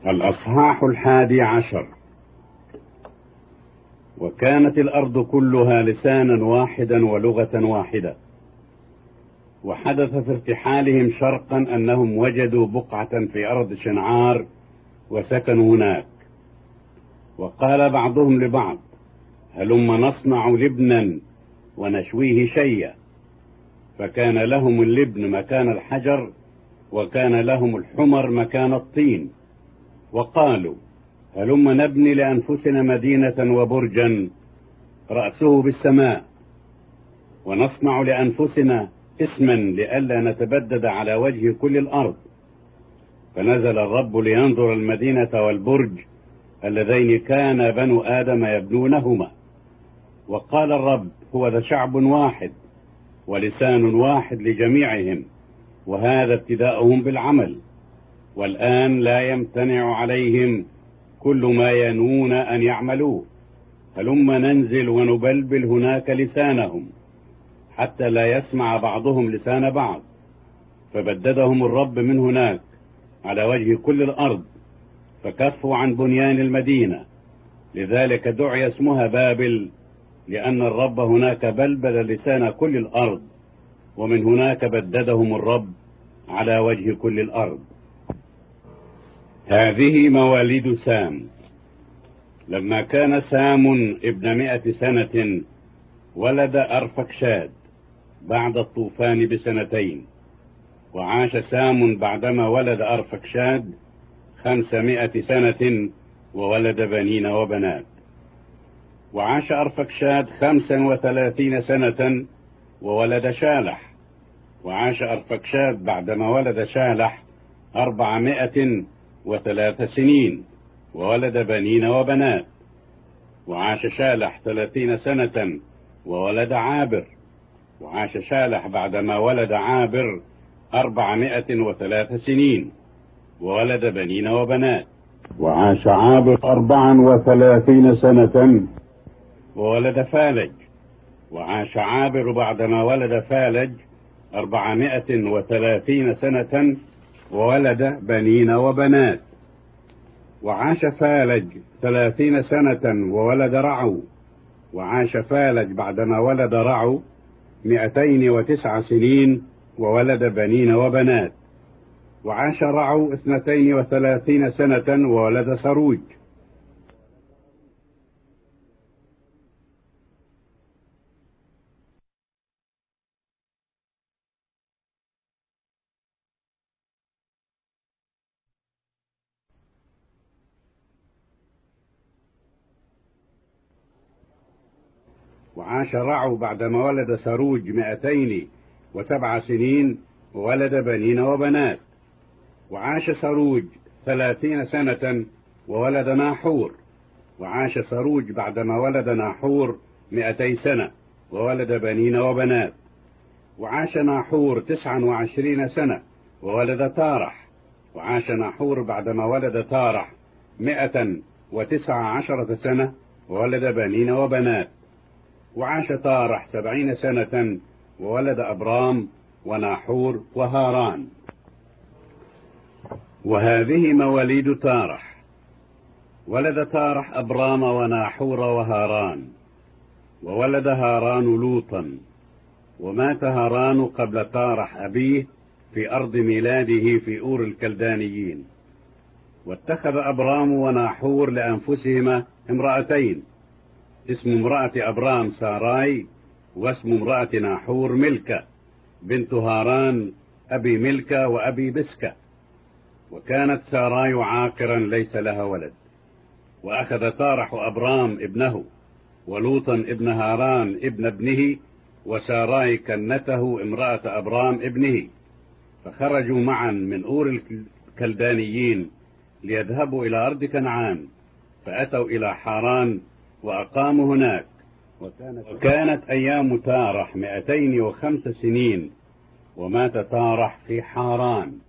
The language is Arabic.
الأصحاح 11. وكانت الأرض كلها لسانا واحدا ولغة واحدة. وحدث في ارتحالهم شرقا أنهم وجدوا بقعة في أرض شنعار وسكنوا هناك. وقال بعضهم لبعض: هلم نصنع لبنا ونشويه شيا. فكان لهم اللبن مكان الحجر، وكان لهم الحمر مكان الطين. وقالوا: هلم نبني لأنفسنا مدينة وبرجا رأسه بالسماء، ونصنع لأنفسنا اسما لئلا نتبدد على وجه كل الأرض. فنزل الرب لينظر المدينة والبرج اللذين كان بنو آدم يبنونهما. وقال الرب: هو ذا شعب واحد ولسان واحد لجميعهم، وهذا ابتداؤهم بالعمل، والآن لا يمتنع عليهم كل ما ينوون أن يعملوه. هلم ننزل ونبلبل هناك لسانهم حتى لا يسمع بعضهم لسان بعض. فبددهم الرب من هناك على وجه كل الأرض، فكفوا عن بنيان المدينة. لذلك دعي اسمها بابل، لأن الرب هناك بلبل لسان كل الأرض، ومن هناك بددهم الرب على وجه كل الأرض. هذه مواليد سام. لما كان سام ابن 100 سنة ولد أرفكشاد بعد الطوفان بسنتين. وعاش سام بعدما ولد أرفكشاد 500 سنة وولد بنين وبنات. وعاش أرفكشاد 35 سنة وولد شالح. وعاش أرفكشاد بعدما ولد شالح 403 سنين وولد بنين وبنات. وعاش شالح 30 سنة وولد عابر. وعاش شالح بعدما ولد عابر 403 سنين وولد بنين وبنات. وعاش عابر 34 سنة وولد فالج. وعاش عابر بعدما ولد فالج 430 سنة وولد بنين وبنات. وعاش فالج 30 سنة وولد رعو. وعاش فالج بعدما ولد رعو 209 سنين وولد بنين وبنات. وعاش رعو 32 سنة وولد سروج. وعاش رعو بعدما ولد سروج 207 سنين وولد بنين وبنات. وعاش سروج 30 سنة وولد ناحور. وعاش سروج بعدما ولد ناحور 200 سنة وولد بنين وبنات. وعاش ناحور 29 سنة وولد تارح. وعاش ناحور بعدما ولد تارح 119 سنة وولد بنين وبنات. وعاش تارح 70 سنة وولد أبرام وناحور وهاران. وهذه مواليد تارح. ولد تارح أبرام وناحور وهاران. وولد هاران لوطا. ومات هاران قبل تارح أبيه في أرض ميلاده في أور الكلدانيين. واتخذ أبرام وناحور لأنفسهما امرأتين، اسم امرأة أبرام ساراي، واسم امرأة ناحور ملكة بنت هاران أبي ملكة وأبي بسكة. وكانت ساراي عاقرا ليس لها ولد. وأخذ تارح أبرام ابنه ولوطا ابن هاران ابن ابنه وساراي كنته امرأة أبرام ابنه، فخرجوا معا من أور الكلدانيين ليذهبوا إلى أرض كنعان. فأتوا إلى حاران وأقاموا هناك. وكانت أيام تارح 205 سنين، ومات تارح في حاران.